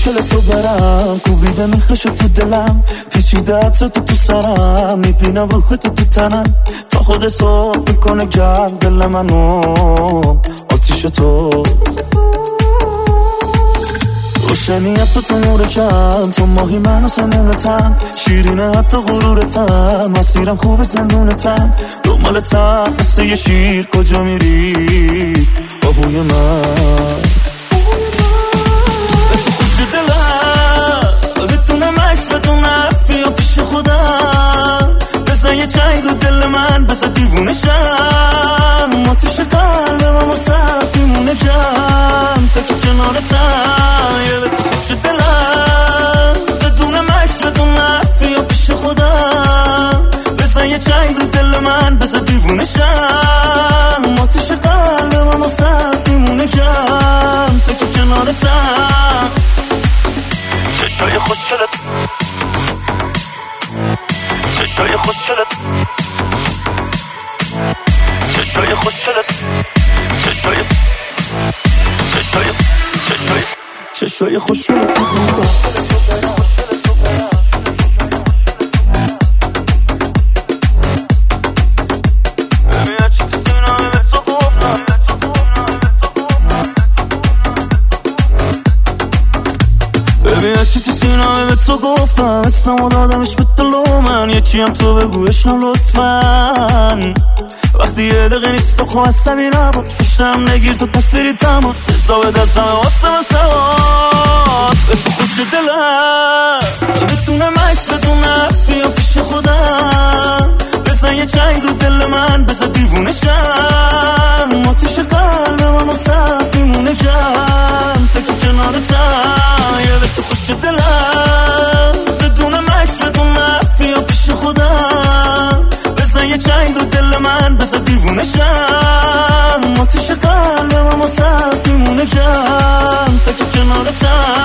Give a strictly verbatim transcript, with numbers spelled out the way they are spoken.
خوشگل تو برم کوبیده میخشو تو دلم پیچیده عطر تو تو سرم میبینم روح تو تو تنم تا خود صبح میکنه گرم دل منو آتیش تو روشنیت تو تو نور کم تو ماهی من و سمونتم شیرینه حتی غرورتم مسیرم خوب زندونتم دنبالتم مثل یه شیر کجا میری آهوی من به تو خوش دلم بدونم عکس بدونم بیا پیش خودم بزن یه چنگ رو دل من بزن دیوونه شم آتیش قلبم اما سب میمونه کم تا که کنارتم یه به تو خوش دلم بدونم عکس بدونم بیا پیش خودم بزن یه چنگ رو دل من بزن دیوونه شم آتیش قلبم اما سب میمونه کم تا که کنارتم چشای خوشگلت چشای خوشگلت چشای خوشگلت چشای چشای چشای چشای خوشگلت ببین چی تو سینامه به تو گفتم اسم و دادمش به دلو من یکی هم تو بگویشم لطفاً وقتی یه دقیقه نیست تو خواه هستم این نبود فشتم نگیر تو تصویری تمام سزا به دستم واسه من سواد به تو خوش دلم بدونم عکس بدونم بیا پیش خودم بزن یه چنگ رو دل من بزن دیوونه شم آتیش قلبم اما سب میمونه کم تا که کنارتم یه به تو خوش دلم بدونم عکس بدونم بیا پیش خودم بزن یه چنگ رو دل من بزن دیوونه شم آتیش قلبم اما سب میمونه کم تا که کنارتم